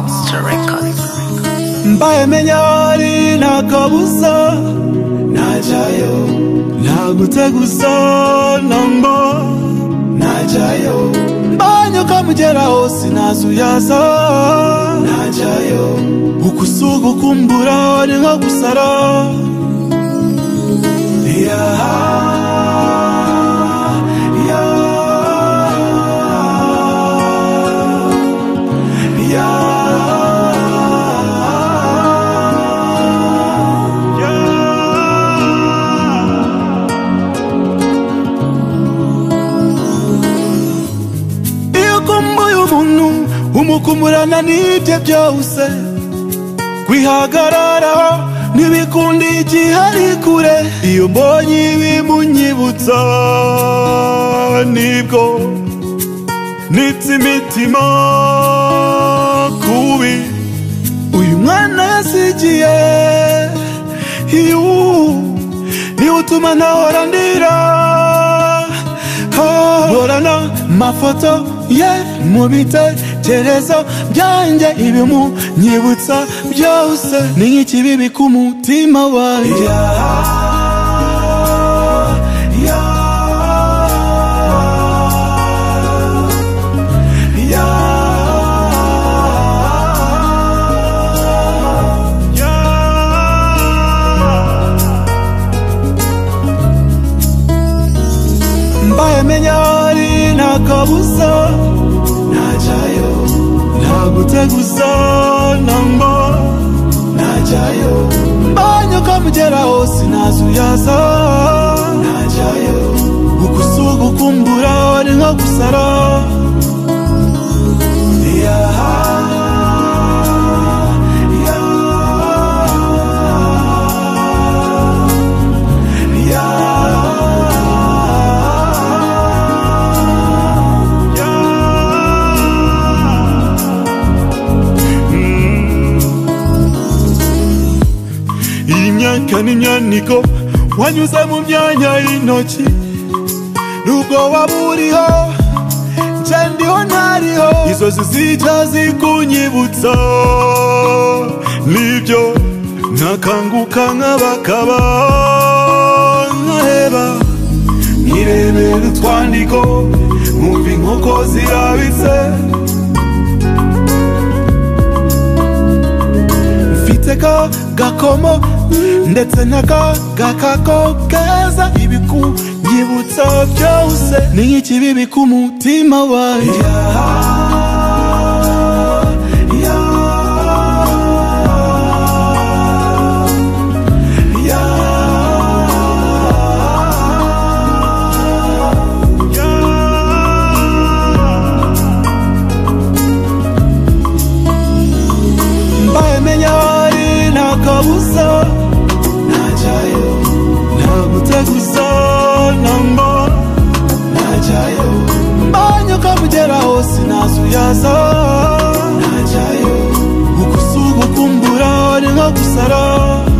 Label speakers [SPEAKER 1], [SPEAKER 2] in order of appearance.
[SPEAKER 1] Monster Records.
[SPEAKER 2] Mbaye menyari nakabuza najayo naguteguza nambo najayo banyo kamugeraho sinazuyaza najayo ukusugu kumbura ni nko gusara umukumurana n'ibyo byose kwihagararaho ntibikundi igihe ari kure iyo mbonye ibimunyibutsa nibwo nitse imitima kubi uyu mwana yasigiye niwe utuma ntahora ndira horana mafoto ye mu bitekerezo byanjye ibimunyibutsa byose ni nk'ikibibi ku mutima wanjye mbaye menyari nakabuza najayo naguteguza nambo najayo banyo kamugeraho sinazuyaza najayo ukusugu kumbura ni nko gusara imyaka n'imyaniko wanyuze mu myanya y'intoki nubwo waba uriho nje ndiho ntariho izo zizijya zikunyibutsa nibyo nakanguka nk'abakaba nkaheba nkirebera utwandiko nkumva inkoko zirabitse mfite ka gakomo ndetse n'agakako keza ibikunyibutsa byose ni nk'ikibibi ku mutima wanjye mbaye menyari nakabuza najayo naguteguza nambo najayo banyo kamugeraho sinazuyaza najayo ukusugu kumbura ni nko gusara